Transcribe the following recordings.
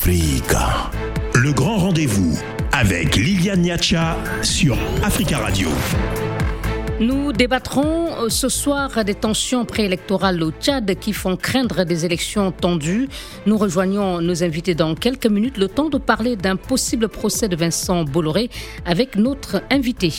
Africa. Le grand rendez-vous avec Liliane Niacha sur Africa Radio. Nous débattrons ce soir des tensions préélectorales au Tchad qui font craindre des élections tendues. Nous rejoignons nos invités dans quelques minutes, le temps de parler d'un possible procès de Vincent Bolloré avec notre invité.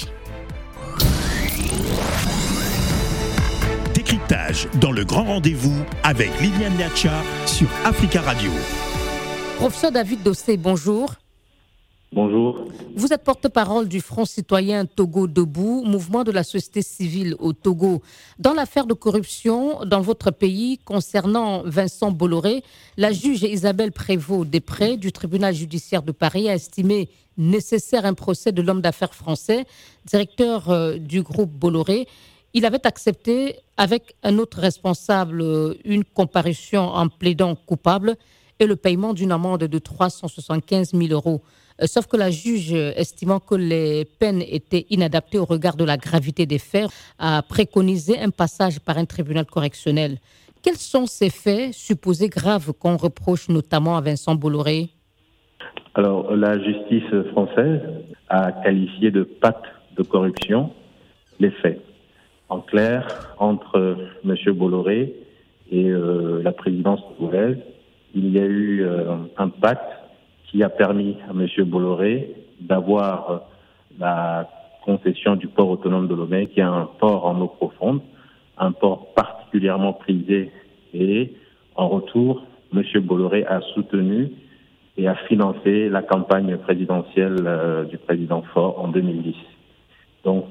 Décryptage dans le grand rendez-vous avec Liliane Niacha sur Africa Radio. Professeur David Dossé, bonjour. Bonjour. Vous êtes porte-parole du Front citoyen Togo Debout, mouvement de la société civile au Togo. Dans l'affaire de corruption dans votre pays concernant Vincent Bolloré, la juge Isabelle Prévost-Després du tribunal judiciaire de Paris a estimé nécessaire un procès de l'homme d'affaires français, directeur du groupe Bolloré. Il avait accepté avec un autre responsable une comparution en plaidant coupable et le paiement d'une amende de 375 000 euros. Sauf que la juge, estimant que les peines étaient inadaptées au regard de la gravité des faits, a préconisé un passage par un tribunal correctionnel. Quels sont ces faits supposés graves qu'on reproche notamment à Vincent Bolloré ? Alors, la justice française a qualifié de pacte de corruption les faits. En clair, entre M. Bolloré et la présidence togolaise, il y a eu un pacte qui a permis à M. Bolloré d'avoir la concession du port autonome de Lomé, qui est un port en eau profonde, un port particulièrement prisé. Et en retour, M. Bolloré a soutenu et a financé la campagne présidentielle du président Faure en 2010. Donc,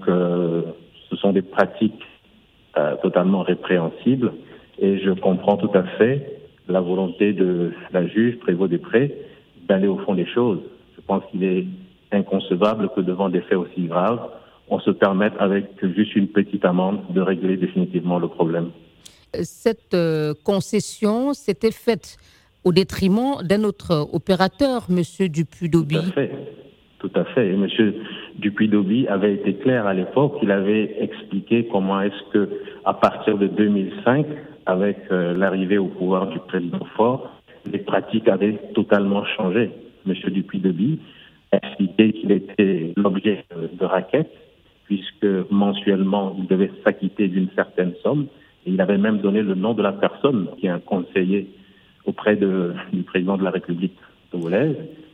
ce sont des pratiques totalement répréhensibles et je comprends tout à fait la volonté de la juge Prévost-Després d'aller au fond des choses. Je pense qu'il est inconcevable que devant des faits aussi graves, on se permette avec juste une petite amende de régler définitivement le problème. Cette concession s'était faite au détriment d'un autre opérateur, M. Dupuy-Doby. Tout à fait. Et M. Dupuy-Doby avait été clair à l'époque. Il avait expliqué comment est-ce que, à partir de 2005, avec l'arrivée au pouvoir du président Faure, les pratiques avaient totalement changé. M. Dupuy-Doby expliquait qu'il était l'objet de raquettes, puisque mensuellement, il devait s'acquitter d'une certaine somme. Et il avait même donné le nom de la personne qui est un conseiller auprès du président de la République togolaise.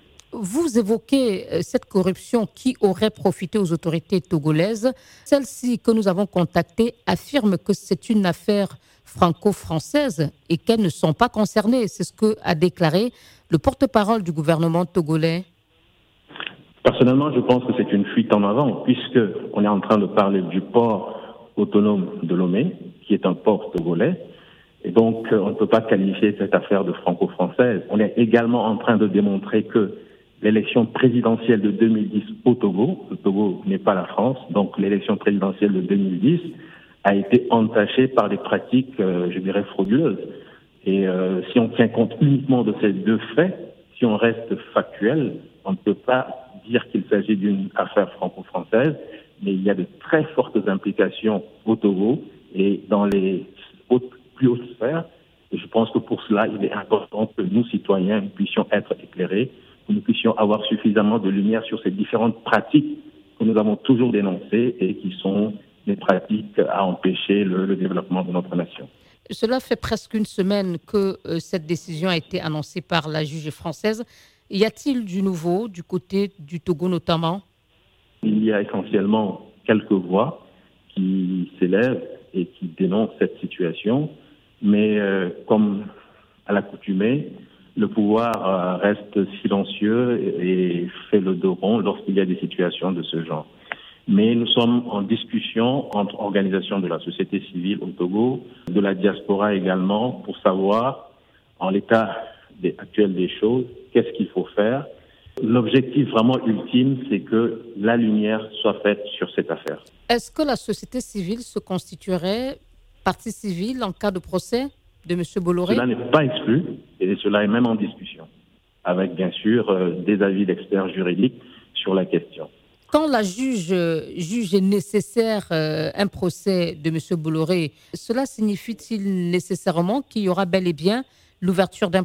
Vous évoquez cette corruption qui aurait profité aux autorités togolaises. Celles-ci que nous avons contactées affirment que c'est une affaire franco-française et qu'elles ne sont pas concernées. C'est ce qu'a déclaré le porte-parole du gouvernement togolais. Personnellement, je pense que c'est une fuite en avant, puisqu'on est en train de parler du port autonome de Lomé, qui est un port togolais. Et donc, on ne peut pas qualifier cette affaire de franco-française. On est également en train de démontrer que l'élection présidentielle de 2010 au Togo, le Togo n'est pas la France, donc l'élection présidentielle de 2010 a été entachée par des pratiques, je dirais, frauduleuses. Et si on tient compte uniquement de ces deux faits, si on reste factuel, on ne peut pas dire qu'il s'agit d'une affaire franco-française, mais il y a de très fortes implications au Togo et dans les plus hautes sphères. Et je pense que pour cela, il est important que nous, citoyens, nous puissions être éclairés, que nous puissions avoir suffisamment de lumière sur ces différentes pratiques que nous avons toujours dénoncées et qui sont des pratiques à empêcher le développement de notre nation. Cela fait presque une semaine que cette décision a été annoncée par la juge française. Y a-t-il du nouveau du côté du Togo notamment ? Il y a essentiellement quelques voix qui s'élèvent et qui dénoncent cette situation, mais comme à l'accoutumée, le pouvoir reste silencieux et fait le dos rond lorsqu'il y a des situations de ce genre. Mais nous sommes en discussion entre organisations de la société civile au Togo, de la diaspora également, pour savoir, en l'état actuel des choses, qu'est-ce qu'il faut faire. L'objectif vraiment ultime, c'est que la lumière soit faite sur cette affaire. Est-ce que la société civile se constituerait partie civile en cas de procès de M. Bolloré ? Cela n'est pas exclu, et cela est même en discussion, avec bien sûr des avis d'experts juridiques sur la question. Quand la juge juge nécessaire un procès de M. Bolloré, cela signifie-t-il nécessairement qu'il y aura bel et bien l'ouverture d'un procès ?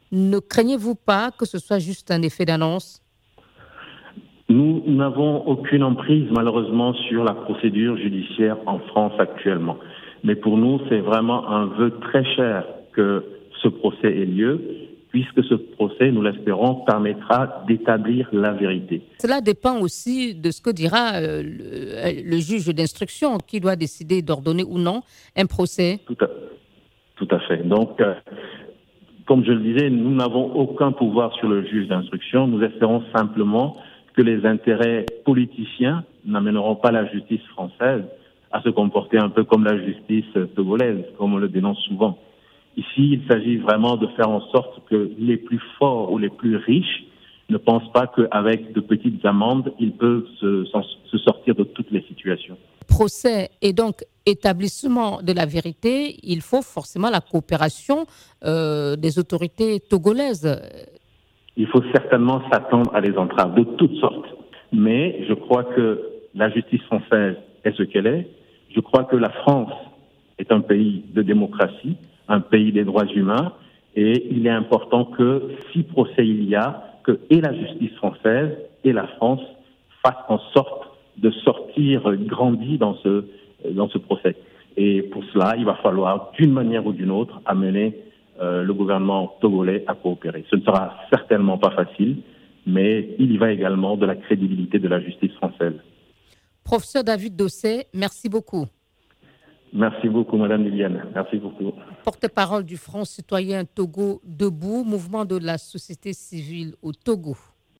Ne craignez-vous pas que ce soit juste un effet d'annonce ? Nous n'avons aucune emprise, malheureusement, sur la procédure judiciaire en France actuellement. Mais pour nous, c'est vraiment un vœu très cher que ce procès ait lieu, puisque ce procès, nous l'espérons, permettra d'établir la vérité. Cela dépend aussi de ce que dira le juge d'instruction qui doit décider d'ordonner ou non un procès. Tout à fait. Donc, comme je le disais, nous n'avons aucun pouvoir sur le juge d'instruction. Nous espérons simplement que les intérêts politiciens n'amèneront pas la justice française à se comporter un peu comme la justice togolaise, comme on le dénonce souvent. Ici, il s'agit vraiment de faire en sorte que les plus forts ou les plus riches ne pensent pas qu'avec de petites amendes, ils peuvent se sortir de toutes les situations. Procès et donc établissement de la vérité, il faut forcément la coopération des autorités togolaises. Il faut certainement s'attendre à des entraves de toutes sortes. Mais je crois que la justice française est ce qu'elle est. Je crois que la France est un pays de démocratie, un pays des droits humains. Et il est important que, si procès il y a, que et la justice française et la France fassent en sorte de sortir grandis dans ce procès. Et pour cela, il va falloir, d'une manière ou d'une autre, amener le gouvernement togolais à coopérer. Ce ne sera certainement pas facile, mais il y va également de la crédibilité de la justice française. Professeur David Dossé, merci beaucoup. Merci beaucoup, Madame Liliane. Merci beaucoup. Porte-parole du Front citoyen Togo Debout, mouvement de la société civile au Togo.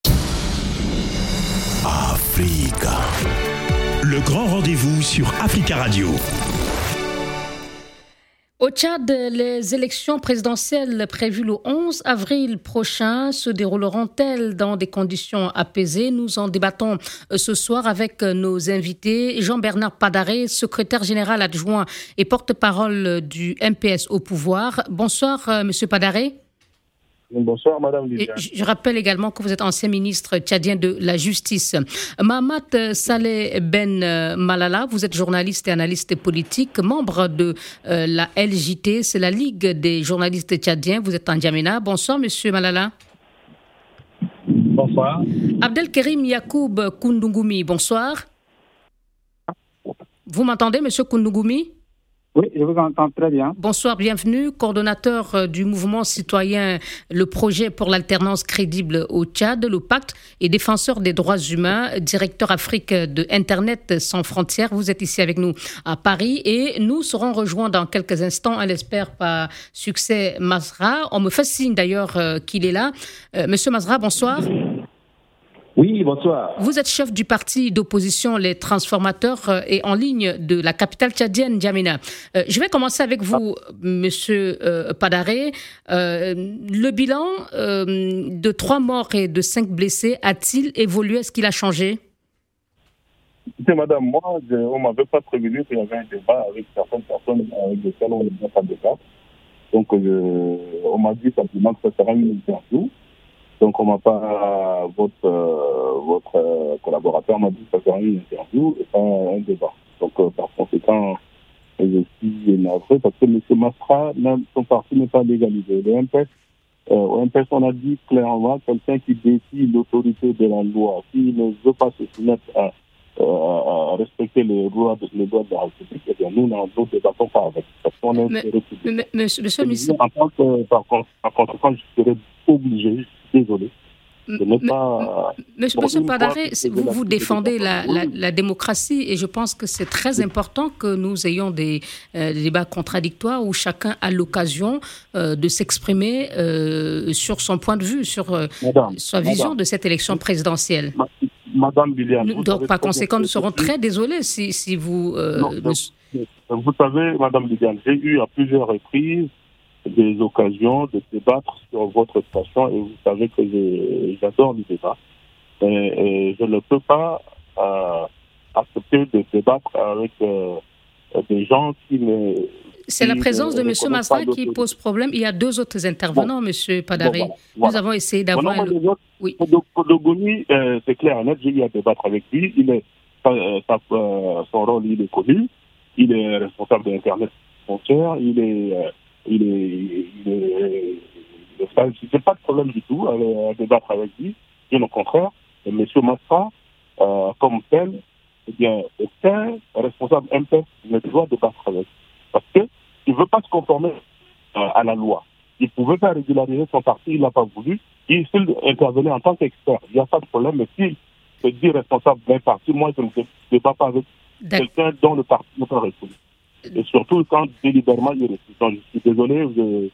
Africa. Le grand rendez-vous sur Africa Radio. Au Tchad, les élections présidentielles prévues le 11 avril prochain se dérouleront-elles dans des conditions apaisées ? Nous en débattons ce soir avec nos invités. Jean-Bernard Padaré, secrétaire général adjoint et porte-parole du MPS au pouvoir. Bonsoir, Monsieur Padaré. Bonsoir, Madame Liliane. Je rappelle également que vous êtes ancien ministre tchadien de la Justice. Mahamat Saleh Ben Malala, vous êtes journaliste et analyste politique, membre de la LJT, c'est la Ligue des journalistes tchadiens. Vous êtes en N'Djamena. Bonsoir, Monsieur Malala. Bonsoir. Abdelkerim Yacoub Koundougoumi, bonsoir. Vous m'entendez, Monsieur Koundougoumi ? Oui, je vous entends très bien. Bonsoir, bienvenue, coordonnateur du mouvement citoyen Le Projet pour l'alternance crédible au Tchad, le Pacte, et défenseur des droits humains, directeur Afrique de Internet sans frontières. Vous êtes ici avec nous à Paris et nous serons rejoints dans quelques instants, on l'espère, par Succès Masra. On me fait signe d'ailleurs qu'il est là. Monsieur Masra, bonsoir. Oui, bonsoir. Vous êtes chef du parti d'opposition Les Transformateurs et en ligne de la capitale tchadienne, N'Djamena. Je vais commencer avec vous, Monsieur Padaré. Le bilan de 3 morts et de 5 blessés a-t-il évolué ? Est-ce qu'il a changé ? Écoutez, madame, moi, on ne m'avait pas prévenu qu'il y avait un débat avec certaines personnes avec lesquelles on ne peut pas débattre. Donc, on m'a dit simplement que ça sera une interview. Donc, on m'a pas, votre collaborateur m'a dit que ça serait une interview et pas un débat. Donc, par conséquent, je suis navré parce que M. Masra, son parti n'est pas légalisé. Le MPS, au MPS, on a dit clairement, quelqu'un qui défie l'autorité de la loi, qui ne veut pas se soumettre à respecter les lois de la République, eh bien, nous ne débattons pas avec. Parce qu'on est Monsieur, par conséquent, je serais obligé, désolé. Monsieur Padaré, vous défendez la démocratie et je pense que c'est très important que nous ayons des débats contradictoires où chacun a l'occasion de s'exprimer sur son point de vue, sur sa vision de cette élection présidentielle. Madame Liliane. Donc, par conséquent, nous serons très désolés si vous... Vous savez, Madame Liliane, j'ai eu à plusieurs reprises des occasions de débattre sur votre station et vous savez que j'adore le débat. Et je ne peux pas accepter de débattre avec des gens qui ne... C'est la présence de M. Masra qui pose problème. Il y a 2 autres intervenants, M. Padaré. Nous avons essayé d'avoir... Oui. Koundougoumi, c'est clair, net, j'ai eu à débattre avec lui. Son rôle, il est connu. Il est responsable d'Internet frontière. Il est je n'ai pas de problème du tout à débattre avec lui. Bien au contraire, M. Masra, comme tel, eh bien, aucun responsable MPF ne doit débattre avec lui. Parce qu'il ne veut pas se conformer à la loi. Il pouvait pas régulariser son parti, il n'a pas voulu. Il s'il intervenait en tant qu'expert, il n'y a pas de problème. Mais s'il se dit responsable d'un parti, moi, je ne débat pas avec quelqu'un dont le parti n'est pas reconnu. Et surtout quand délibérément il est reçu. Donc, je suis désolé,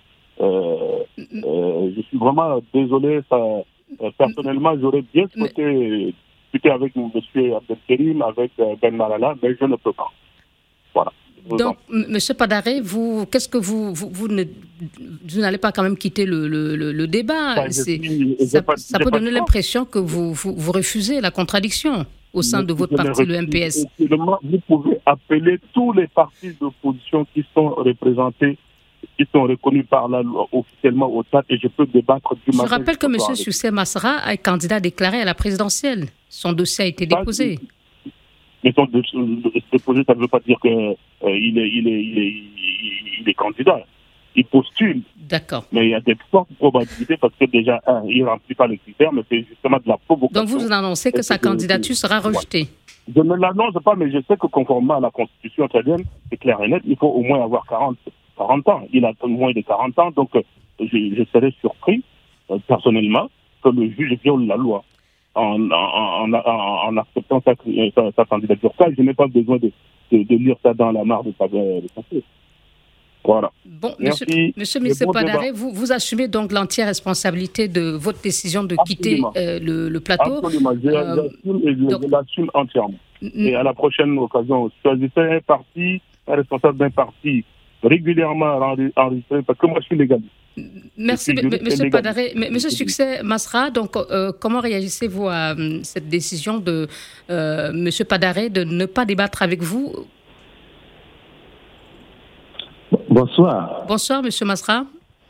je suis vraiment désolé. Personnellement, j'aurais bien souhaité discuter avec M. Abdelkerim, avec Ben Malala, mais je ne peux pas. Voilà. Donc, M. Padare, qu'est-ce que vous n'allez pas quand même quitter le débat? Ça peut donner l'impression que vous refusez la contradiction au sein de votre parti, le MPS. Vous pouvez appeler tous les partis d'opposition qui sont représentés, qui sont reconnus par la loi officiellement au Tchad, et je peux débattre du matin. Je rappelle que M. Succès Masra est candidat déclaré à la présidentielle. Son dossier a été déposé. Mais son dossier déposé, ça ne veut pas dire qu'il est candidat. Il postule. D'accord. Mais il y a des fortes probabilités parce que déjà, il ne remplit pas les critères, mais c'est justement de la provocation. Donc vous annoncez que sa candidature sera rejetée. Je ne l'annonce pas, mais je sais que conformément à la Constitution tchadienne, c'est clair et net, il faut au moins avoir 40 ans. Il a moins de 40 ans, donc je serais surpris, personnellement, que le juge viole la loi en acceptant sa candidature. Ça, je n'ai pas besoin de lire ça dans la mare de papier. Voilà. Bon, Monsieur Padare, vous assumez donc l'entière responsabilité de votre décision de quitter le plateau. Absolument, je l'assume entièrement. Et à la prochaine occasion, choisissez un parti, un responsable d'un parti régulièrement enregistré, parce que moi je suis légaliste. Merci, Monsieur Padare. Monsieur Succès Masra, donc comment réagissez-vous à cette décision de Monsieur Padare de ne pas débattre avec vous? Bonsoir. Bonsoir, Monsieur Masra.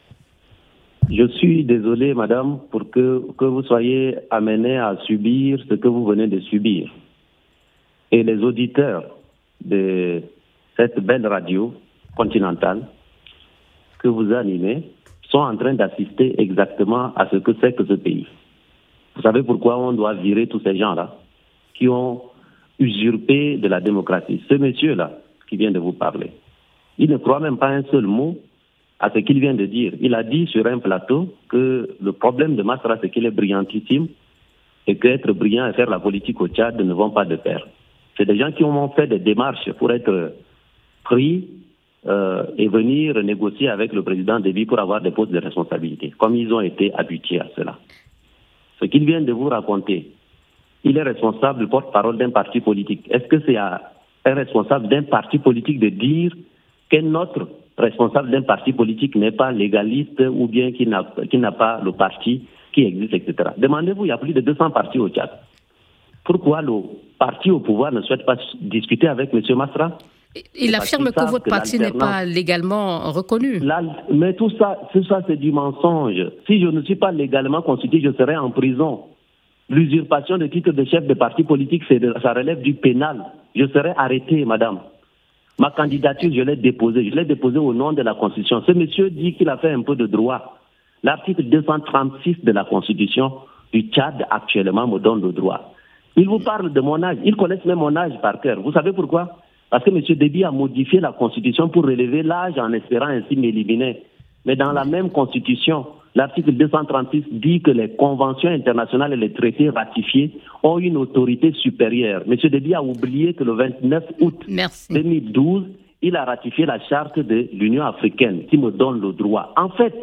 Je suis désolé, madame, pour que vous soyez amené à subir ce que vous venez de subir. Et les auditeurs de cette belle radio continentale que vous animez sont en train d'assister exactement à ce que c'est que ce pays. Vous savez pourquoi on doit virer tous ces gens-là qui ont usurpé de la démocratie. Ce monsieur-là qui vient de vous parler, il ne croit même pas un seul mot à ce qu'il vient de dire. Il a dit sur un plateau que le problème de Masra, c'est qu'il est brillantissime et qu'être brillant et faire la politique au Tchad ne vont pas de pair. C'est des gens qui ont fait des démarches pour être pris et venir négocier avec le président Déby pour avoir des postes de responsabilité, comme ils ont été habitués à cela. Ce qu'il vient de vous raconter, il est responsable, porte-parole d'un parti politique. Est-ce que c'est à un responsable d'un parti politique de dire qu'un autre responsable d'un parti politique n'est pas légaliste ou bien qui n'a pas le parti qui existe, etc. Demandez-vous, il y a plus de 200 partis au Tchad. Pourquoi le parti au pouvoir ne souhaite pas discuter avec M. Masra? Il affirme que votre parti n'est pas légalement reconnu. Mais tout ça, c'est du mensonge. Si je ne suis pas légalement constitué, je serai en prison. L'usurpation de titre de chef de parti politique, ça relève du pénal. Je serai arrêté, madame. Ma candidature, je l'ai déposée. Je l'ai déposée au nom de la Constitution. Ce monsieur dit qu'il a fait un peu de droit. L'article 236 de la Constitution du Tchad actuellement me donne le droit. Il vous parle de mon âge. Ils connaissent même mon âge par cœur. Vous savez pourquoi? Parce que M. Déby a modifié la Constitution pour relever l'âge en espérant ainsi m'éliminer. Mais dans la même Constitution, l'article 236 dit que les conventions internationales et les traités ratifiés ont une autorité supérieure. M. Déby a oublié que le 29 août 2012, il a ratifié la charte de l'Union africaine qui me donne le droit. En fait,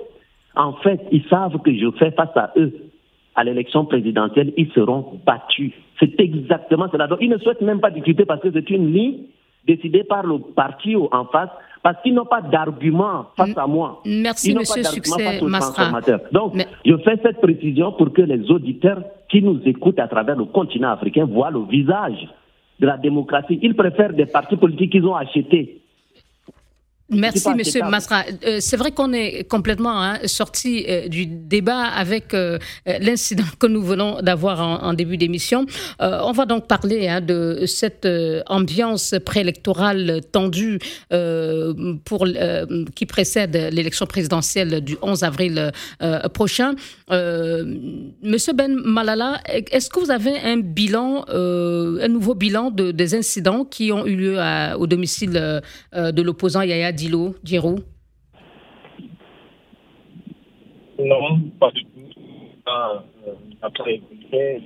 ils savent que je fais face à eux. À l'élection présidentielle, ils seront battus. C'est exactement cela. Donc, ils ne souhaitent même pas discuter parce que c'est une ligne décidée par le parti en face, parce qu'ils n'ont pas d'argument face à moi. Merci, M. Succès Masra. Donc, je fais cette précision pour que les auditeurs qui nous écoutent à travers le continent africain voient le visage de la démocratie. Ils préfèrent des partis politiques qu'ils ont achetés. Merci, Monsieur Masra. C'est vrai qu'on est complètement sorti du débat avec l'incident que nous venons d'avoir en début d'émission. On va donc parler de cette ambiance préélectorale tendue qui précède l'élection présidentielle du 11 avril prochain. Monsieur Ben Malala, est-ce que vous avez un nouveau bilan des incidents qui ont eu lieu au domicile de l'opposant Yaya Dillo-Djirou? Non, pas du tout. Après écouter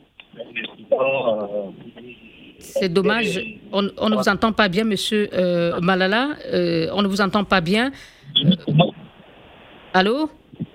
c'est dommage. On ne vous entend pas bien, Monsieur Malala. On ne vous entend pas bien. Allô?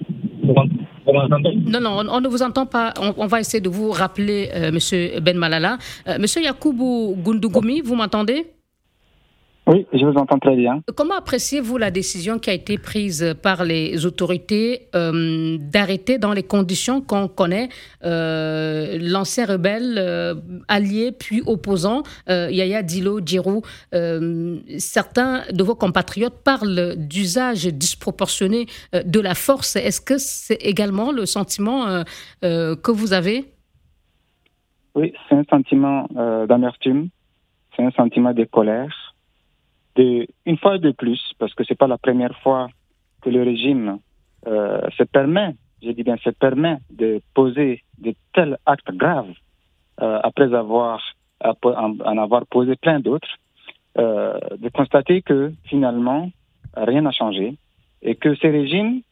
Non, on ne vous entend pas. On va essayer de vous rappeler, Monsieur Ben Malala. Monsieur Yakubu Gundugumi, vous m'entendez? Oui, je vous entends très bien. Comment appréciez-vous la décision qui a été prise par les autorités d'arrêter dans les conditions qu'on connaît l'ancien rebelle allié puis opposant Yaya Dillo-Djirou? Certains de vos compatriotes parlent d'usage disproportionné de la force. Est-ce que c'est également le sentiment que vous avez? Oui, c'est un sentiment d'amertume, c'est un sentiment de colère. Une fois de plus, parce que ce n'est pas la première fois que le régime se permet de poser de tels actes graves après en avoir posé plein d'autres, de constater que finalement rien n'a changé et que ce régime,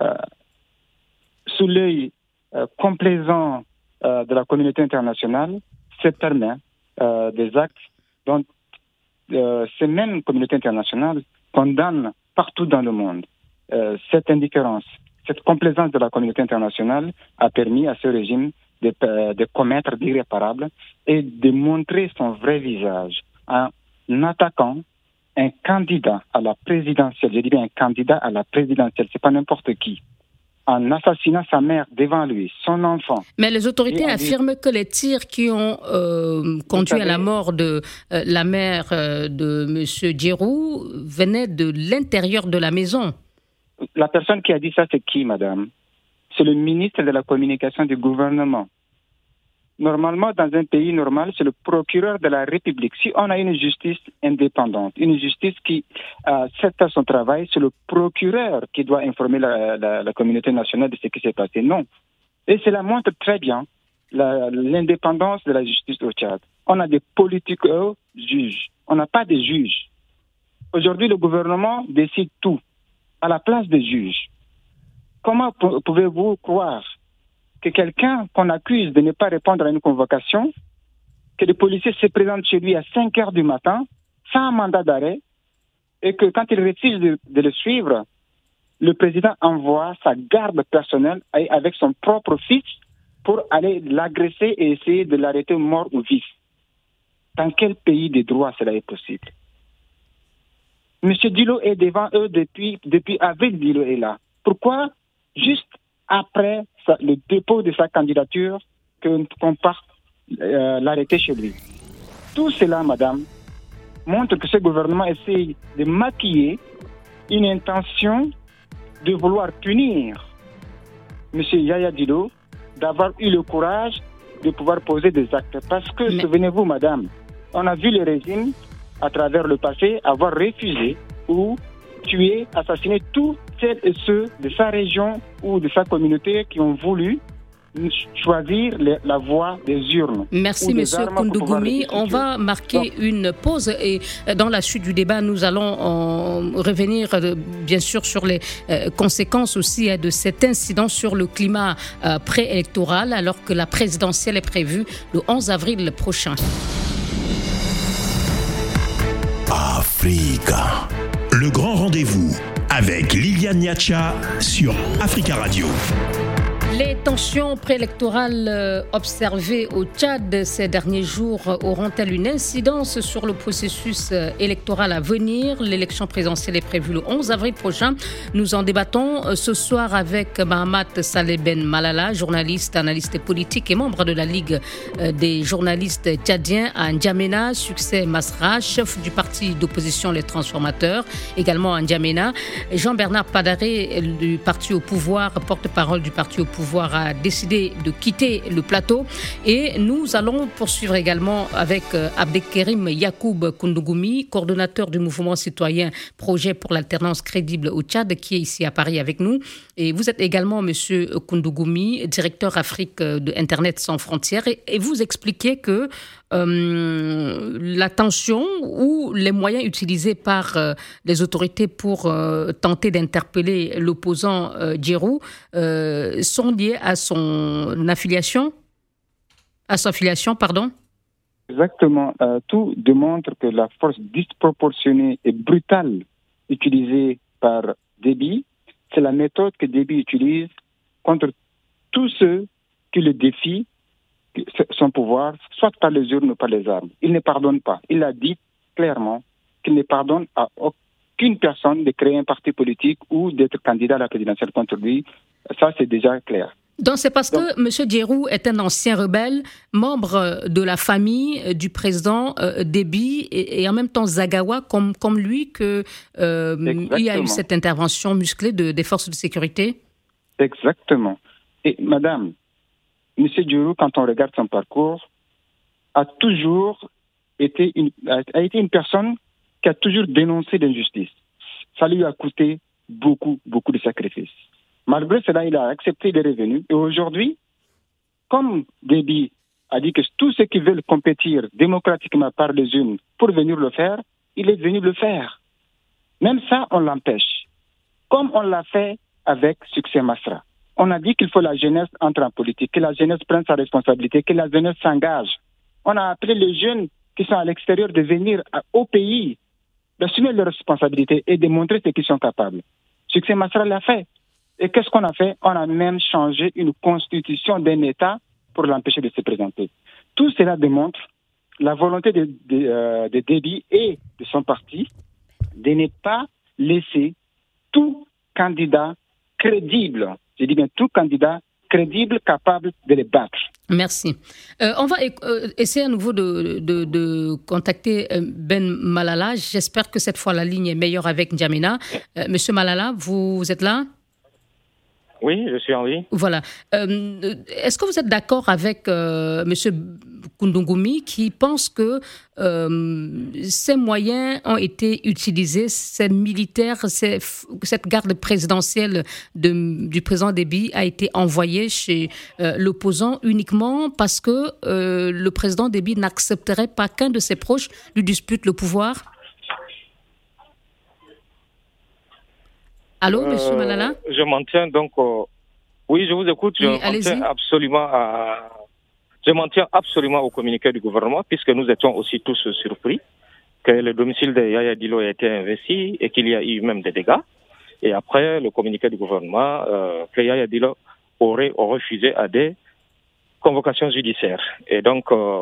sous l'œil complaisant de la communauté internationale, se permet des actes dont ces mêmes communautés internationales condamnent partout dans le monde. Cette indifférence, cette complaisance de la communauté internationale a permis à ce régime de commettre d'irréparables et de montrer son vrai visage en attaquant un candidat à la présidentielle. Je dis bien un candidat à la présidentielle, c'est pas n'importe qui. En assassinant sa mère devant lui, son enfant. Mais les autorités affirment que les tirs qui ont conduit à la mort de la mère de M. Djirou venaient de l'intérieur de la maison. La personne qui a dit ça, c'est qui, madame? C'est le ministre de la Communication du gouvernement. Normalement, dans un pays normal, c'est le procureur de la République. Si on a une justice indépendante, une justice qui fait son travail, c'est le procureur qui doit informer la communauté nationale de ce qui s'est passé. Non. Et cela montre très bien l'indépendance de la justice au Tchad. On a des politico-juges. On n'a pas de juges. Aujourd'hui, le gouvernement décide tout à la place des juges. Comment pouvez-vous croire que quelqu'un qu'on accuse de ne pas répondre à une convocation, que les policiers se présentent chez lui à 5 heures du matin, sans mandat d'arrêt, et que quand il refuse de le suivre, le président envoie sa garde personnelle avec son propre fils pour aller l'agresser et essayer de l'arrêter mort ou vif. Dans quel pays de droit cela est possible? M. Dillo est devant eux depuis avril. Dillo est là. Pourquoi juste après le dépôt de sa candidature qu'on part l'arrêter chez lui? Tout cela, madame, montre que ce gouvernement essaye de maquiller une intention de vouloir punir M. Yaya Dillo, d'avoir eu le courage de pouvoir poser des actes. Parce que, souvenez-vous, madame, on a vu le régime, à travers le passé, avoir refusé ou tué, assassiné tous celles et ceux de sa région ou de sa communauté qui ont voulu choisir la voie des urnes. Merci, M. Koundougoumi. On va marquer une pause et dans la suite du débat, nous allons revenir bien sûr sur les conséquences aussi de cet incident sur le climat préélectoral alors que la présidentielle est prévue le 11 avril prochain. Africa. Le grand rendez-vous avec Liliane Niacha sur Africa Radio. Les tensions préélectorales observées au Tchad ces derniers jours auront-elles une incidence sur le processus électoral à venir? L'élection présidentielle est prévue le 11 avril prochain. Nous en débattons ce soir avec Mahamat Saleh Ben Malala, journaliste, analyste politique et membre de la Ligue des journalistes tchadiens à N'Djamena, Succès Masra, chef du parti d'opposition Les Transformateurs, également à N'Djamena. Jean-Bernard Padaré du parti au pouvoir, porte-parole du parti au pouvoir, a décidé de quitter le plateau. Et nous allons poursuivre également avec Abdelkerim Yacoub Koundougoumi, coordonnateur du mouvement citoyen Projet pour l'alternance crédible au Tchad, qui est ici à Paris avec nous. Et vous êtes également, monsieur Koundougoumi, directeur Afrique de Internet sans frontières. Et vous expliquez que la tension ou les moyens utilisés par les autorités pour tenter d'interpeller l'opposant Djerou sont liés à son affiliation, pardon. Exactement. Tout démontre que la force disproportionnée et brutale utilisée par Déby, c'est la méthode que Déby utilise contre tous ceux qui le défient son pouvoir, soit par les urnes ou par les armes. Il ne pardonne pas. Il a dit clairement qu'il ne pardonne à aucune personne de créer un parti politique ou d'être candidat à la présidentielle contre lui. Ça, c'est déjà clair. Donc, c'est parce que M. Djerou est un ancien rebelle, membre de la famille du président Déby et en même temps Zagawa, comme lui, qu'il y a eu cette intervention musclée des forces de sécurité? Exactement. Et madame, M. Djerou, quand on regarde son parcours, a toujours été une personne qui a toujours dénoncé l'injustice. Ça lui a coûté beaucoup de sacrifices. Malgré cela, il a accepté les revenus. Et aujourd'hui, comme Déby a dit que tous ceux qui veulent compétir démocratiquement par les urnes pour venir le faire, il est venu le faire. Même ça, on l'empêche. Comme on l'a fait avec Succès Masra. On a dit qu'il faut la jeunesse entre en politique, que la jeunesse prenne sa responsabilité, que la jeunesse s'engage. On a appelé les jeunes qui sont à l'extérieur de venir au pays, d'assumer leurs responsabilités et de montrer ce qu'ils sont capables. Succès Masra l'a fait. Et qu'est-ce qu'on a fait? On a même changé une constitution d'un État pour l'empêcher de se présenter. Tout cela démontre la volonté de Déby et de son parti de ne pas laisser tout candidat crédible, je dis bien tout candidat crédible, capable de les battre. Merci. On va essayer à nouveau de contacter Ben Malala. J'espère que cette fois la ligne est meilleure avec N'Djamena. Monsieur Malala, vous êtes là? Oui, je suis en vie. Voilà. Est-ce que vous êtes d'accord avec M. Koundougoumi qui pense que ces moyens ont été utilisés, ces militaires, cette garde présidentielle du président Déby a été envoyée chez l'opposant uniquement parce que le président Déby n'accepterait pas qu'un de ses proches lui dispute le pouvoir? Allô, monsieur Malala? Je m'en tiens donc... oui, je vous écoute. Je m'en tiens absolument au communiqué du gouvernement, puisque nous étions aussi tous surpris que le domicile de Yaya Dillo ait été investi et qu'il y a eu même des dégâts. Et après, le communiqué du gouvernement, que Yaya Dillo aurait refusé à des convocations judiciaires. Et donc,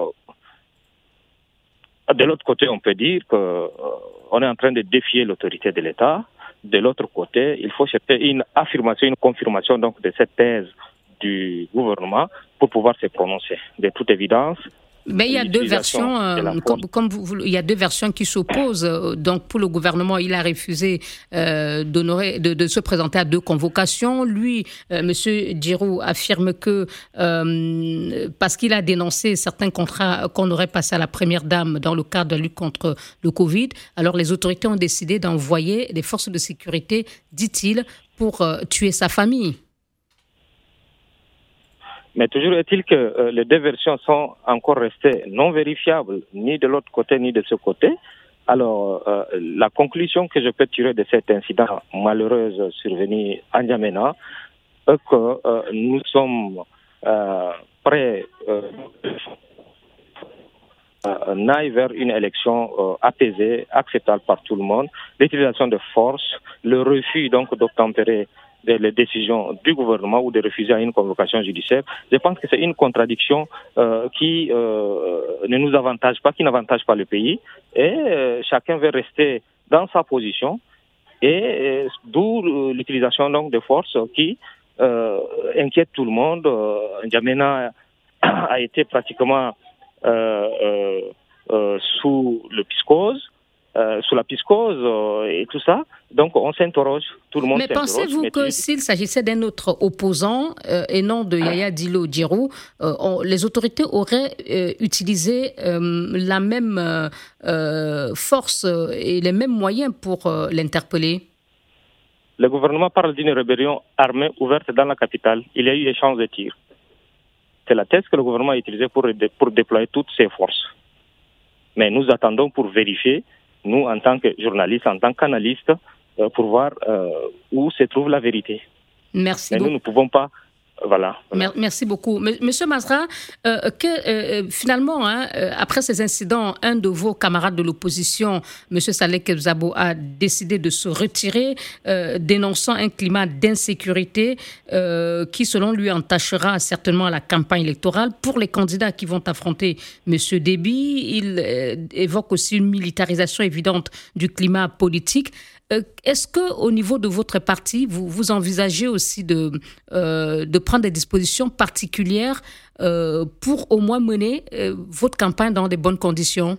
de l'autre côté, on peut dire qu'on est en train de défier l'autorité de l'État. De l'autre côté, il faut chercher une affirmation, une confirmation donc de cette thèse du gouvernement pour pouvoir se prononcer. De toute évidence. Mais il y a deux versions, il y a deux versions qui s'opposent. Donc pour le gouvernement, il a refusé de se présenter à deux convocations. Lui, Monsieur Djerou affirme que parce qu'il a dénoncé certains contrats qu'on aurait passés à la première dame dans le cadre de la lutte contre le Covid, alors les autorités ont décidé d'envoyer des forces de sécurité, dit-il, pour tuer sa famille. Mais toujours est-il que les deux versions sont encore restées non vérifiables, ni de l'autre côté, ni de ce côté. Alors, la conclusion que je peux tirer de cet incident malheureux survenu à N'Djamena est que nous sommes prêts... n'aille vers une élection apaisée, acceptable par tout le monde, l'utilisation de force, le refus donc d'obtempérer les décisions du gouvernement ou de refuser à une convocation judiciaire. Je pense que c'est une contradiction qui ne nous avantage pas, qui n'avantage pas le pays. Et chacun veut rester dans sa position. Et d'où l'utilisation donc de forces qui inquiète tout le monde. N'Djamena a été pratiquement sous le psychose. Sous la psychose et tout ça. Donc, on s'interroge, tout le monde s'interroge. Mais pensez-vous que s'il s'agissait d'un autre opposant et non de Yaya Dillo Djirou, les autorités auraient utilisé la même force et les mêmes moyens pour l'interpeller? Le gouvernement parle d'une rébellion armée ouverte dans la capitale. Il y a eu échange de tirs. C'est la thèse que le gouvernement a utilisée pour déployer toutes ses forces. Mais nous attendons pour vérifier, nous, en tant que journalistes, en tant qu'analystes, pour voir où se trouve la vérité. Merci beaucoup. Mais nous ne pouvons pas... Voilà. Merci beaucoup. Monsieur Masra, finalement, après ces incidents, un de vos camarades de l'opposition, Monsieur Saleh Kebzabo, a décidé de se retirer, dénonçant un climat d'insécurité qui, selon lui, entachera certainement la campagne électorale. Pour les candidats qui vont affronter Monsieur Déby, il évoque aussi une militarisation évidente du climat politique. Est-ce qu'au niveau de votre parti, vous envisagez aussi de prendre des dispositions particulières pour au moins mener votre campagne dans de bonnes conditions?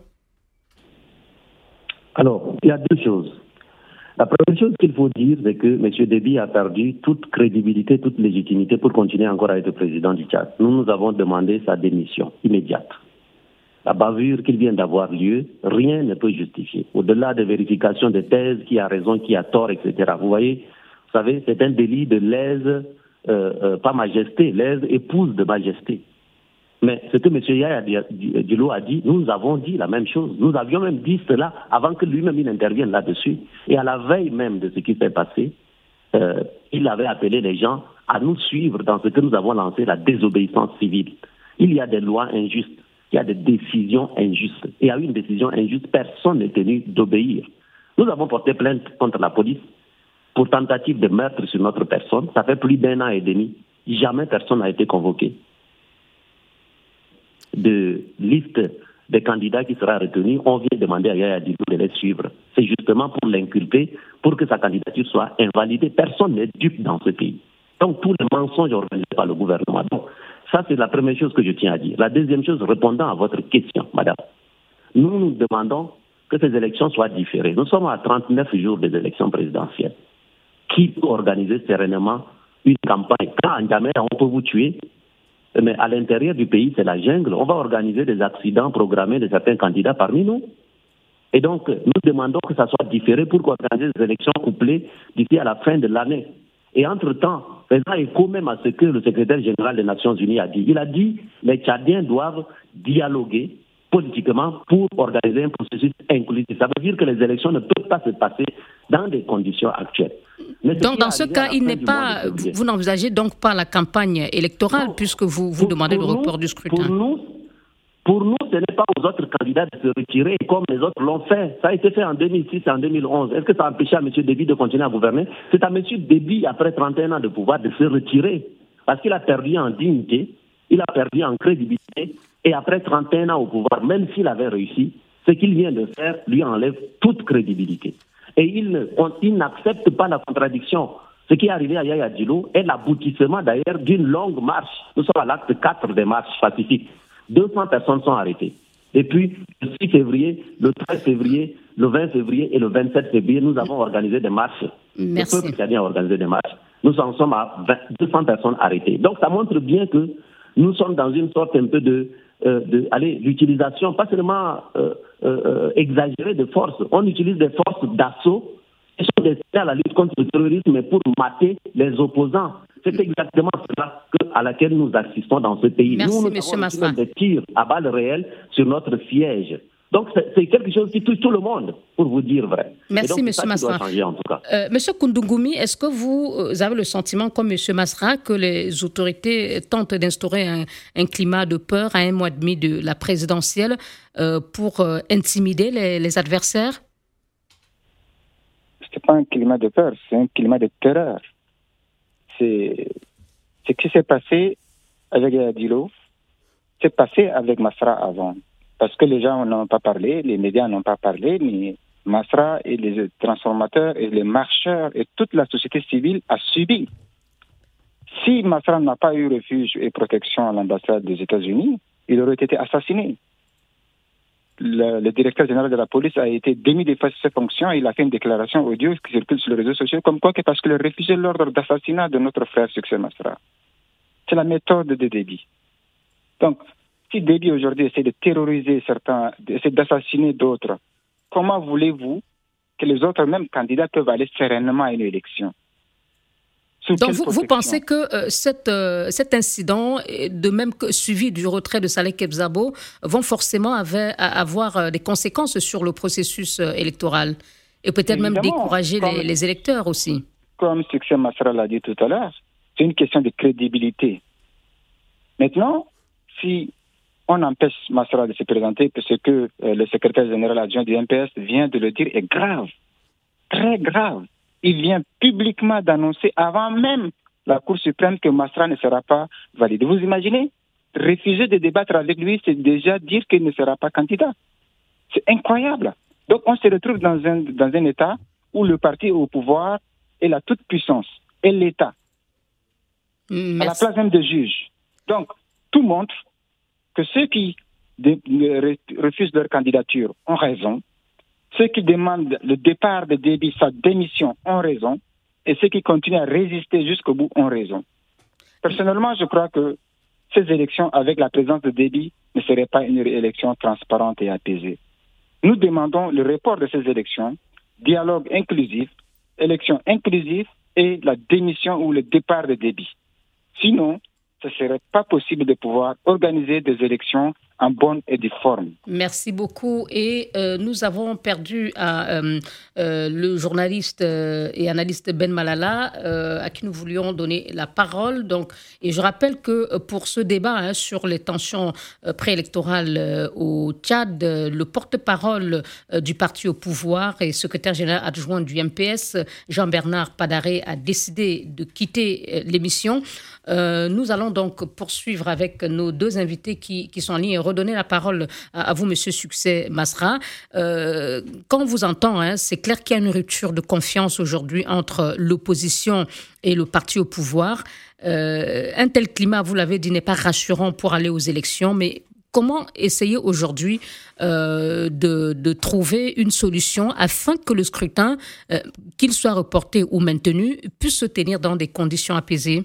Alors, il y a deux choses. La première chose qu'il faut dire, c'est que M. Déby a perdu toute crédibilité, toute légitimité pour continuer encore à être président du Tchad. Nous avons demandé sa démission immédiate. La bavure qu'il vient d'avoir lieu, rien ne peut justifier. Au-delà de vérification de thèses, qui a raison, qui a tort, etc. Vous voyez, vous savez, c'est un délit de lèse, pas majesté, lèse épouse de majesté. Mais ce que M. Yaya Dillo a dit, nous avons dit la même chose. Nous avions même dit cela avant que lui-même il intervienne là-dessus. Et à la veille même de ce qui s'est passé, il avait appelé les gens à nous suivre dans ce que nous avons lancé, la désobéissance civile. Il y a des lois injustes. Il y a des décisions injustes. Et à une décision injuste, personne n'est tenu d'obéir. Nous avons porté plainte contre la police pour tentative de meurtre sur notre personne. Ça fait plus d'1 an et demi. Jamais personne n'a été convoqué. De liste des candidats qui sera retenue, on vient demander à Yaya Dillo de les suivre. C'est justement pour l'inculper, pour que sa candidature soit invalidée. Personne n'est dupe dans ce pays. Donc tous les mensonges organisés par le gouvernement. Donc, ça, c'est la première chose que je tiens à dire. La deuxième chose, répondant à votre question, madame, nous demandons que ces élections soient différées. Nous sommes à 39 jours des élections présidentielles. Qui peut organiser sereinement une campagne? Quand N'Djamena, on peut vous tuer, mais à l'intérieur du pays, c'est la jungle. On va organiser des accidents programmés de certains candidats parmi nous. Et donc, nous demandons que ça soit différé pour organiser des élections couplées d'ici à la fin de l'année. Et entre-temps, faisant écho même à ce que le secrétaire général des Nations Unies a dit. Il a dit que les Tchadiens doivent dialoguer politiquement pour organiser un processus inclusif. Ça veut dire que les élections ne peuvent pas se passer dans des conditions actuelles. Donc, dans ce cas, vous n'envisagez donc pas la campagne électorale puisque vous demandez le report du scrutin. Pour nous, ce n'est pas aux autres candidats de se retirer comme les autres l'ont fait. Ça a été fait en 2006 et en 2011. Est-ce que ça a empêché à M. Déby de continuer à gouverner? C'est à M. Déby, après 31 ans de pouvoir, de se retirer. Parce qu'il a perdu en dignité, il a perdu en crédibilité. Et après 31 ans au pouvoir, même s'il avait réussi, ce qu'il vient de faire lui enlève toute crédibilité. Et il n'accepte pas la contradiction. Ce qui est arrivé à Yaya Dillo est l'aboutissement d'ailleurs d'une longue marche. Nous sommes à l'acte 4 des marches pacifiques. 200 personnes sont arrêtées. Et puis, le 6 février, le 13 février, le 20 février et le 27 février, nous avons organisé des marches. Merci. Le peuple tchadien a organisé des marches. Nous en sommes à 200 personnes arrêtées. Donc, ça montre bien que nous sommes dans une sorte un peu d'utilisation, pas seulement exagérée de force. On utilise des forces d'assaut qui sont destinées à la lutte contre le terrorisme, mais pour mater les opposants. C'est exactement cela à laquelle nous assistons dans ce pays. Merci, nous M. Masra. avons des tirs à balles réelles sur notre siège Donc, c'est quelque chose qui touche tout le monde, pour vous dire vrai. Merci, M. Masra. M. Koundougoumi, est-ce que vous avez le sentiment, comme M. Masra, que les autorités tentent d'instaurer un climat de peur à un mois et demi de la présidentielle pour intimider les adversaires? Ce n'est pas un climat de peur, c'est un climat de terreur. C'est ce qui s'est passé avec Dilo, c'est passé avec Masra avant. Parce que les gens n'en ont pas parlé, les médias n'ont pas parlé, mais Masra et les transformateurs et les marcheurs et toute la société civile a subi. Si Masra n'a pas eu refuge et protection à l'ambassade des États-Unis, il aurait été assassiné. Le directeur général de la police a été démis de ses fonctions et il a fait une déclaration audio qui circule sur les réseaux sociaux comme quoi que parce qu'il a refusé l'ordre d'assassinat de notre frère Succès Masra. C'est la méthode de Déby. Donc, si Déby aujourd'hui essaie de terroriser certains, essaie d'assassiner d'autres, comment voulez-vous que les autres mêmes candidats peuvent aller sereinement à une élection? Donc vous pensez que cet incident, de même que suivi du retrait de Saleh Kebzabo, vont forcément avoir des conséquences sur le processus électoral et peut-être même décourager les électeurs aussi? Comme Succès Masra l'a dit tout à l'heure, c'est une question de crédibilité. Maintenant, si on empêche Masra de se présenter parce que le secrétaire général adjoint du MPS vient de le dire est grave, très grave. Il vient publiquement d'annoncer avant même la Cour suprême que Masra ne sera pas validé. Vous imaginez? Refuser de débattre avec lui, c'est déjà dire qu'il ne sera pas candidat. C'est incroyable. Donc on se retrouve dans un État où le parti au pouvoir est la toute-puissance, et l'État, à la place même de juge. Donc tout montre que ceux qui refusent leur candidature ont raison, ceux qui demandent le départ de Déby, sa démission, ont raison, et ceux qui continuent à résister jusqu'au bout ont raison. Personnellement, je crois que ces élections, avec la présence de Déby, ne seraient pas une élection transparente et apaisée. Nous demandons le report de ces élections, dialogue inclusif, élections inclusives et la démission ou le départ de Déby. Sinon, ce ne serait pas possible de pouvoir organiser des élections en bonne et due forme. Merci beaucoup. Et nous avons perdu le journaliste et analyste Ben Malala, à qui nous voulions donner la parole. Donc, et je rappelle que pour ce débat sur les tensions préélectorales au Tchad, le porte-parole du parti au pouvoir et secrétaire général adjoint du MPS, Jean-Bernard Padaré, a décidé de quitter l'émission. Nous allons donc poursuivre avec nos deux invités qui sont en ligne et redonner la parole à vous, Monsieur Succès Masra. Quand on vous entend, c'est clair qu'il y a une rupture de confiance aujourd'hui entre l'opposition et le parti au pouvoir. Un tel climat, vous l'avez dit, n'est pas rassurant pour aller aux élections, mais comment essayer aujourd'hui de trouver une solution afin que le scrutin, qu'il soit reporté ou maintenu, puisse se tenir dans des conditions apaisées?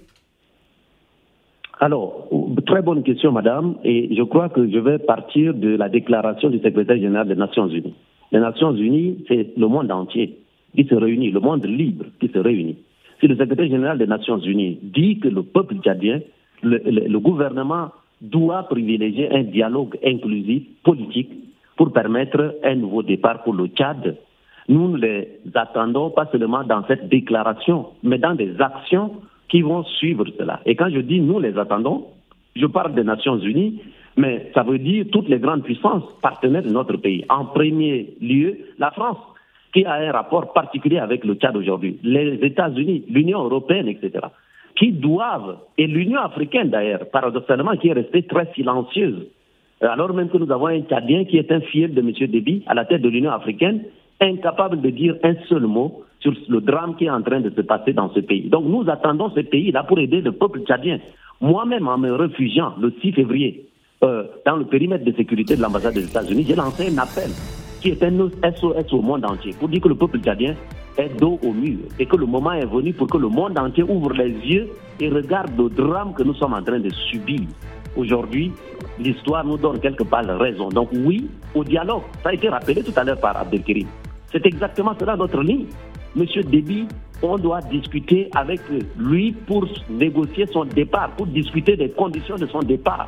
Alors, très bonne question, madame, et je crois que je vais partir de la déclaration du secrétaire général des Nations Unies. Les Nations Unies, c'est le monde entier qui se réunit, le monde libre qui se réunit. Si le secrétaire général des Nations Unies dit que le peuple tchadien, le gouvernement doit privilégier un dialogue inclusif, politique, pour permettre un nouveau départ pour le Tchad, nous les attendons pas seulement dans cette déclaration, mais dans des actions qui vont suivre cela. Et quand je dis nous les attendons, je parle des Nations Unies, mais ça veut dire toutes les grandes puissances partenaires de notre pays. En premier lieu, la France, qui a un rapport particulier avec le Tchad aujourd'hui, les États-Unis, l'Union européenne, etc., qui doivent, et l'Union africaine d'ailleurs, paradoxalement, qui est restée très silencieuse, alors même que nous avons un Tchadien qui est un fiel de M. Déby à la tête de l'Union africaine, incapable de dire un seul mot sur le drame qui est en train de se passer dans ce pays. Donc nous attendons ce pays-là pour aider le peuple tchadien. Moi-même, en me réfugiant le 6 février dans le périmètre de sécurité de l'ambassade des États-Unis, j'ai lancé un appel qui est un SOS au monde entier pour dire que le peuple tchadien est dos au mur et que le moment est venu pour que le monde entier ouvre les yeux et regarde le drame que nous sommes en train de subir. Aujourd'hui, l'histoire nous donne quelque part raison. Donc oui, au dialogue, ça a été rappelé tout à l'heure par Abdelkerim. C'est exactement cela notre ligne. Monsieur Déby, on doit discuter avec lui pour négocier son départ, pour discuter des conditions de son départ.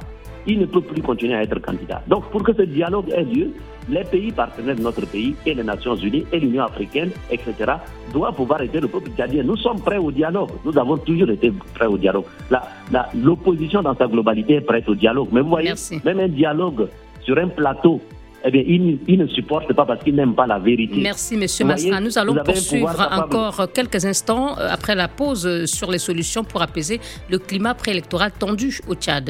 il ne peut plus continuer à être candidat. Donc, pour que ce dialogue ait lieu, les pays partenaires de notre pays et les Nations Unies et l'Union africaine, etc., doivent pouvoir aider le peuple tchadien. Nous sommes prêts au dialogue. Nous avons toujours été prêts au dialogue. L'opposition dans sa globalité est prête au dialogue. Mais vous voyez, même un dialogue sur un plateau, eh bien, il ne supporte pas parce qu'il n'aime pas la vérité. Merci, M. Masra. Nous allons poursuivre encore quelques instants après la pause sur les solutions pour apaiser le climat préélectoral tendu au Tchad.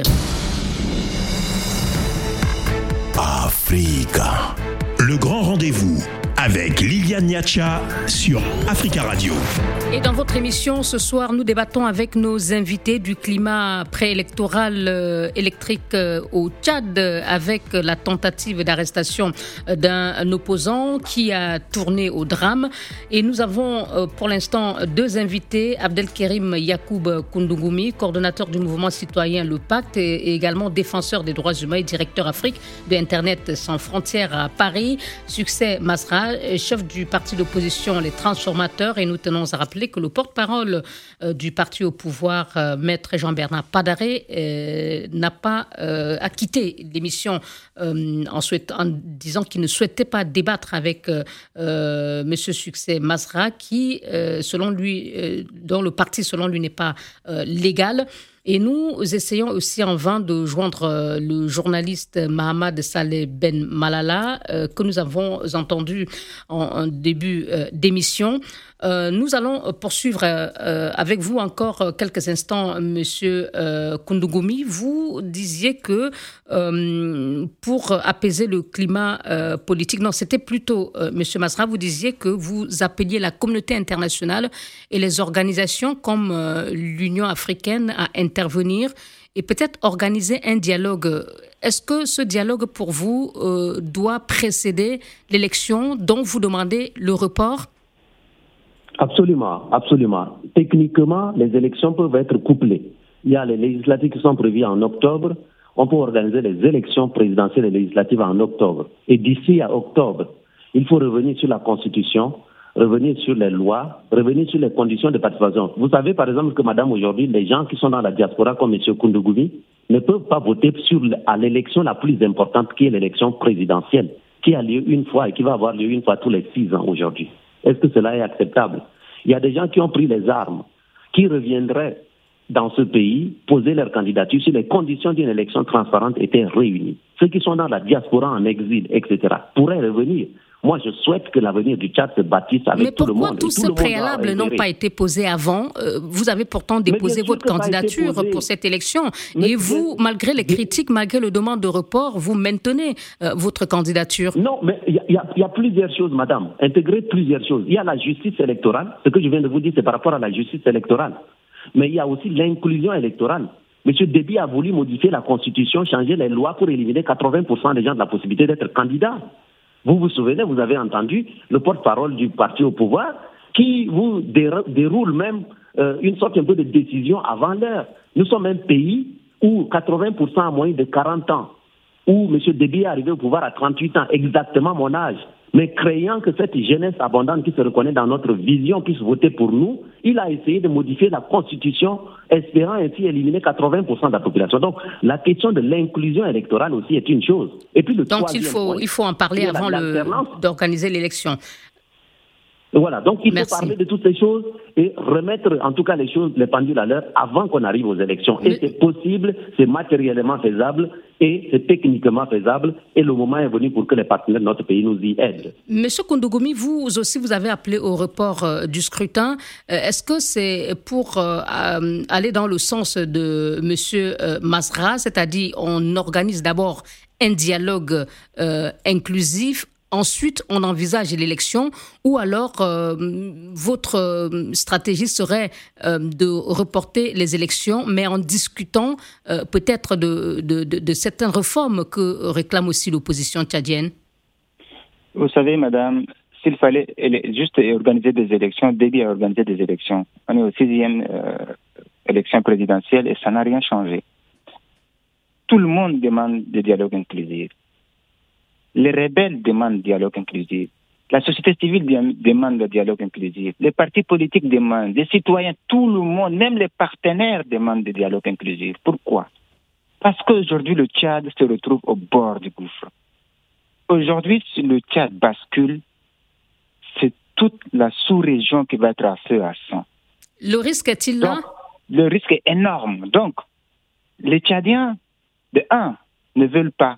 Africa, le grand rendez-vous avec Liliane Niacha sur Africa Radio. Et dans votre émission, ce soir, nous débattons avec nos invités du climat préélectoral électrique au Tchad, avec la tentative d'arrestation d'un opposant qui a tourné au drame. Et nous avons pour l'instant deux invités, Abdelkerim Yacoub Koundougoumi, coordonnateur du mouvement citoyen Le Pacte et également défenseur des droits humains et directeur Afrique de Internet sans frontières à Paris, Succès Masra, chef du parti d'opposition Les Transformateurs, et nous tenons à rappeler que le porte-parole du parti au pouvoir, Maître Jean-Bernard Padaré, n'a pas quitté l'émission en disant qu'il ne souhaitait pas débattre avec M. Succès Masra, qui, selon lui, dont le parti, selon lui, n'est pas légal. Et nous essayons aussi en vain de joindre le journaliste Mahamad Saleh Ben Malala, que nous avons entendu en début d'émission. Nous allons poursuivre avec vous encore quelques instants, Monsieur Koundougoumi. Vous disiez que pour apaiser le climat politique, non, c'était plutôt Monsieur Masra, vous disiez que vous appeliez la communauté internationale et les organisations comme l'Union africaine à intervenir et peut-être organiser un dialogue. Est-ce que ce dialogue pour vous doit précéder l'élection dont vous demandez le report ? Absolument, absolument. Techniquement, les élections peuvent être couplées. Il y a les législatives qui sont prévues en octobre. On peut organiser les élections présidentielles et législatives en octobre. Et d'ici à octobre, il faut revenir sur la Constitution, revenir sur les lois, revenir sur les conditions de participation. Vous savez, par exemple, que, madame, aujourd'hui, les gens qui sont dans la diaspora, comme M. Koundougoumi, ne peuvent pas voter à l'élection la plus importante, qui est l'élection présidentielle, qui a lieu une fois et qui va avoir lieu une fois tous les 6 ans aujourd'hui. Est-ce que cela est acceptable? Il y a des gens qui ont pris les armes, qui reviendraient dans ce pays poser leur candidature si les conditions d'une élection transparente étaient réunies. Ceux qui sont dans la diaspora en exil, etc., pourraient revenir. Moi, je souhaite que l'avenir du Tchad se bâtisse avec tout le monde. Mais pourquoi tous ces préalables n'ont pas été posés avant? Vous avez pourtant déposé votre candidature pour cette élection. Et vous, malgré les critiques, malgré le demande de report, vous maintenez votre candidature. Non, mais il y a plusieurs choses, madame. Intégrer plusieurs choses. Il y a la justice électorale. Ce que je viens de vous dire, c'est par rapport à la justice électorale. Mais il y a aussi l'inclusion électorale. M. Déby a voulu modifier la Constitution, changer les lois pour éliminer 80% des gens de la possibilité d'être candidats. Vous vous souvenez, vous avez entendu le porte-parole du parti au pouvoir qui vous déroule même une sorte un peu de décision avant l'heure. Nous sommes un pays où 80% à moins de 40 ans, où M. Déby est arrivé au pouvoir à 38 ans, exactement mon âge. Mais craignant que cette jeunesse abondante qui se reconnaît dans notre vision puisse voter pour nous, il a essayé de modifier la Constitution, espérant ainsi éliminer 80% de la population. Donc, la question de l'inclusion électorale aussi est une chose. Et puis donc, il faut en parler avant d'organiser l'élection. Voilà, donc il faut parler de toutes ces choses et remettre en tout cas les pendules à l'heure avant qu'on arrive aux élections. Et c'est possible, c'est matériellement faisable et c'est techniquement faisable et le moment est venu pour que les partenaires de notre pays nous y aident. Monsieur Koundougoumi, vous aussi vous avez appelé au report du scrutin. Est-ce que c'est pour aller dans le sens de monsieur Masra, c'est-à-dire on organise d'abord un dialogue inclusif, ensuite, on envisage l'élection, ou alors votre stratégie serait de reporter les élections, mais en discutant peut-être de certaines réformes que réclame aussi l'opposition tchadienne? Vous savez, madame, s'il fallait juste organiser des élections, Déby a organisé des élections. On est au 6e élection présidentielle et ça n'a rien changé. Tout le monde demande des dialogues inclusifs. Les rebelles demandent le dialogue inclusif. La société civile demande le dialogue inclusif. Les partis politiques demandent. Les citoyens, tout le monde, même les partenaires demandent le dialogue inclusif. Pourquoi? Parce qu'aujourd'hui, le Tchad se retrouve au bord du gouffre. Aujourd'hui, si le Tchad bascule, c'est toute la sous-région qui va être à feu à sang. Le risque est-il là? Donc, le risque est énorme. Donc, les Tchadiens, de un, ne veulent pas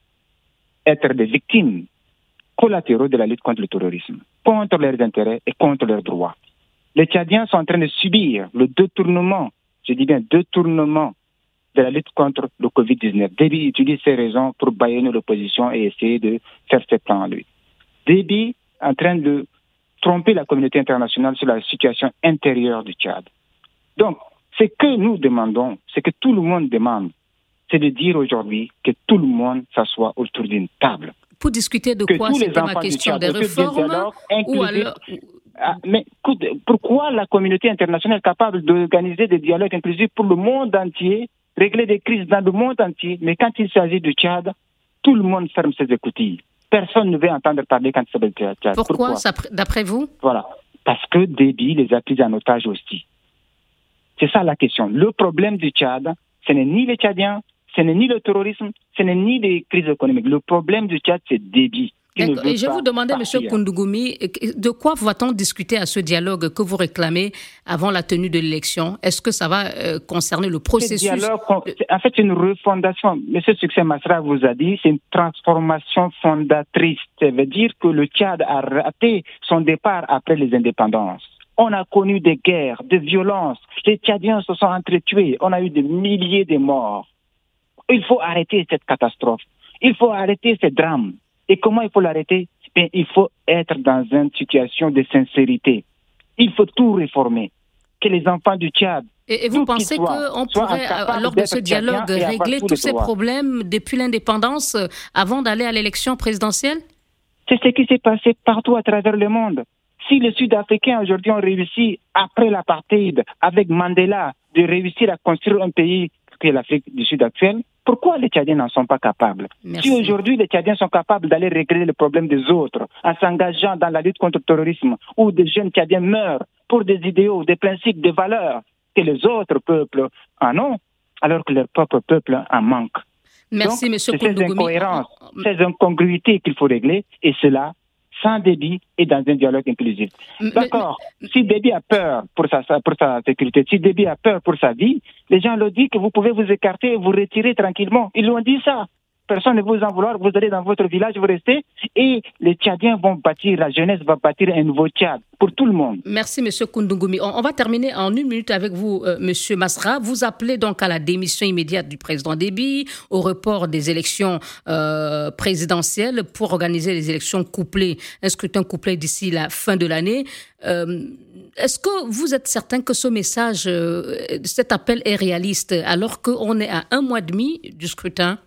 être des victimes collatéraux de la lutte contre le terrorisme, contre leurs intérêts et contre leurs droits. Les Tchadiens sont en train de subir le détournement, je dis bien détournement, de la lutte contre le Covid-19. Déby utilise ces raisons pour bâillonner l'opposition et essayer de faire ses plans à lui. Déby est en train de tromper la communauté internationale sur la situation intérieure du Tchad. Donc, ce que nous demandons, ce que tout le monde demande, c'est de dire aujourd'hui que tout le monde s'assoit autour d'une table. Pour discuter de quoi? C'était ma question. Des réformes ou alors... Mais écoute, pourquoi la communauté internationale est capable d'organiser des dialogues inclusifs pour le monde entier, régler des crises dans le monde entier, mais quand il s'agit du Tchad, tout le monde ferme ses écoutilles. Personne ne veut entendre parler quand il s'agit du Tchad. Pourquoi ça, d'après vous? Voilà. Parce que Déby les a pris en otage aussi. C'est ça la question. Le problème du Tchad, ce n'est ni les Tchadiens, ce n'est ni le terrorisme, ce n'est ni les crises économiques. Le problème du Tchad, c'est Déby. Et je vous demandais, M. Koundougoumi, de quoi va-t-on discuter à ce dialogue que vous réclamez avant la tenue de l'élection? Est-ce que ça va concerner le processus? En fait, c'est une refondation. M. Succès Masra vous a dit, c'est une transformation fondatrice. Ça veut dire que le Tchad a raté son départ après les indépendances. On a connu des guerres, des violences. Les Tchadiens se sont entretués. On a eu des milliers de morts. Il faut arrêter cette catastrophe. Il faut arrêter ces drames. Et comment il faut l'arrêter? Il faut être dans une situation de sincérité. Il faut tout réformer. Que les enfants du Tchad... Et vous pensez qu'on pourrait, lors de ce dialogue, régler tous ces problèmes depuis l'indépendance avant d'aller à l'élection présidentielle? C'est ce qui s'est passé partout à travers le monde. Si les Sud-Africains aujourd'hui ont réussi, après l'apartheid, avec Mandela, de réussir à construire un pays qui est l'Afrique du Sud actuelle, pourquoi les Tchadiens n'en sont pas capables? Merci. Si aujourd'hui les Tchadiens sont capables d'aller régler les problèmes des autres en s'engageant dans la lutte contre le terrorisme, où des jeunes Tchadiens meurent pour des idéaux, des principes, des valeurs que les autres peuples en ont, alors que leur propre peuple en manque. Merci, Donc, M. c'est ces incohérences, ces incongruités qu'il faut régler, et cela sans Déby et dans un dialogue inclusif. D'accord. Si Déby a peur pour sa sécurité, si Déby a peur pour sa vie, les gens le disent que vous pouvez vous écarter et vous retirer tranquillement. Ils l'ont dit ça. Personne ne vous en vouloir. Vous allez dans votre village, vous restez, et les Tchadiens vont bâtir, la jeunesse va bâtir un nouveau Tchad pour tout le monde. Merci, M. Koundougoumi. On va terminer en 1 minute avec vous, M. Masra. Vous appelez donc à la démission immédiate du président Déby, au report des élections présidentielles pour organiser les élections couplées, un scrutin couplé d'ici la fin de l'année. Est-ce que vous êtes certain que ce message, cet appel est réaliste alors qu'on est à 1 mois et demi du scrutin?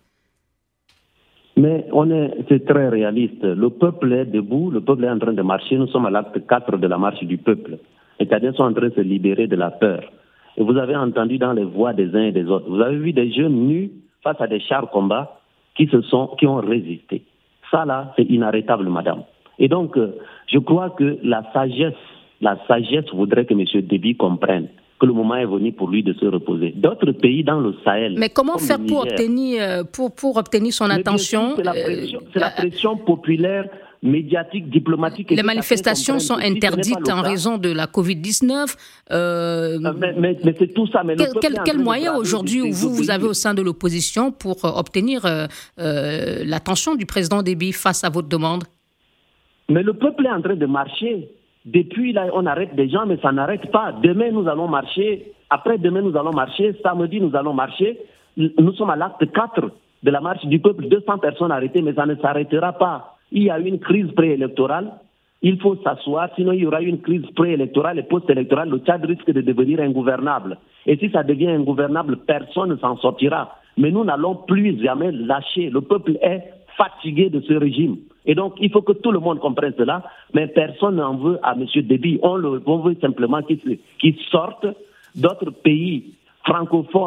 Mais c'est très réaliste. Le peuple est debout, le peuple est en train de marcher. Nous sommes à l'acte 4 de la marche du peuple. Les Tchadiens sont en train de se libérer de la peur. Et vous avez entendu dans les voix des uns et des autres. Vous avez vu des jeunes nus face à des chars combats qui ont résisté. Ça là, c'est inarrêtable, madame. Et donc, je crois que la sagesse voudrait que M. Déby comprenne que le moment est venu pour lui de se reposer. D'autres pays dans le Sahel... Mais comment faire pour obtenir son attention? C'est la pression populaire, médiatique, diplomatique... Les manifestations sont interdites en raison de la Covid-19. Mais c'est tout ça. Mais quel moyen aujourd'hui vous avez au sein de l'opposition pour obtenir l'attention du président Déby face à votre demande? Mais le peuple est en train de marcher. Depuis, là, on arrête des gens, mais ça n'arrête pas. Demain, nous allons marcher. Après-demain, nous allons marcher. Samedi, nous allons marcher. Nous sommes à l'acte 4 de la marche du peuple. 200 personnes arrêtées, mais ça ne s'arrêtera pas. Il y a une crise préélectorale. Il faut s'asseoir, sinon il y aura une crise préélectorale et post-électorale. Le Tchad risque de devenir ingouvernable. Et si ça devient ingouvernable, personne ne s'en sortira. Mais nous n'allons plus jamais lâcher. Le peuple est fatigué de ce régime. Et donc, il faut que tout le monde comprenne cela, mais personne n'en veut à M. Déby. On veut simplement qu'il sorte. D'autres pays francophones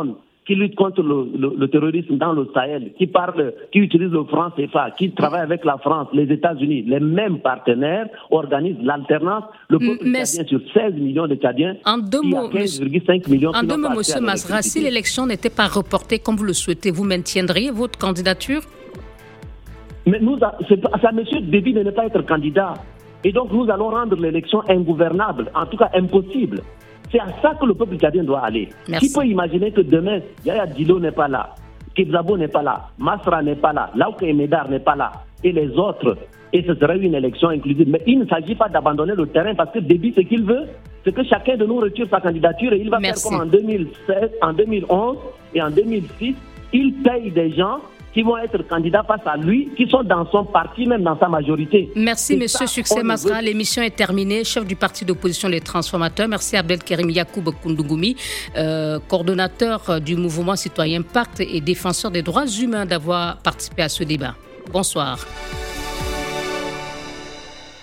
qui lutte contre le terrorisme dans le Sahel, qui utilise le franc CFA, qui travaille avec la France, les États-Unis, les mêmes partenaires organisent l'alternance. Le peuple tchadien sur 16 millions de Tchadiens, en deux mots, 15,5 millions. En deux mots, M. Masra, si l'élection n'était pas reportée comme vous le souhaitez, vous maintiendriez votre candidature? Mais c'est à M. Déby de ne pas être candidat. Et donc nous allons rendre l'élection ingouvernable, en tout cas impossible. C'est à ça que le peuple tchadien doit aller. Merci. Qui peut imaginer que demain, Yaya Dilo n'est pas là, Kebzabo n'est pas là, Masra n'est pas là, Laouke Emedar n'est pas là, et les autres, et ce serait une élection inclusive. Mais il ne s'agit pas d'abandonner le terrain parce que Déby, ce qu'il veut, c'est que chacun de nous retire sa candidature et il va faire comme en 2016, en 2011 et en 2006. Il paye des gens qui vont être candidats face à lui, qui sont dans son parti, même dans sa majorité. Merci, Monsieur Succès Masra. L'émission est terminée. Chef du parti d'opposition Les Transformateurs. Merci Abdelkerim Yacoub Koundougoumi, coordonnateur du mouvement citoyen Pacte et défenseur des droits humains, d'avoir participé à ce débat. Bonsoir.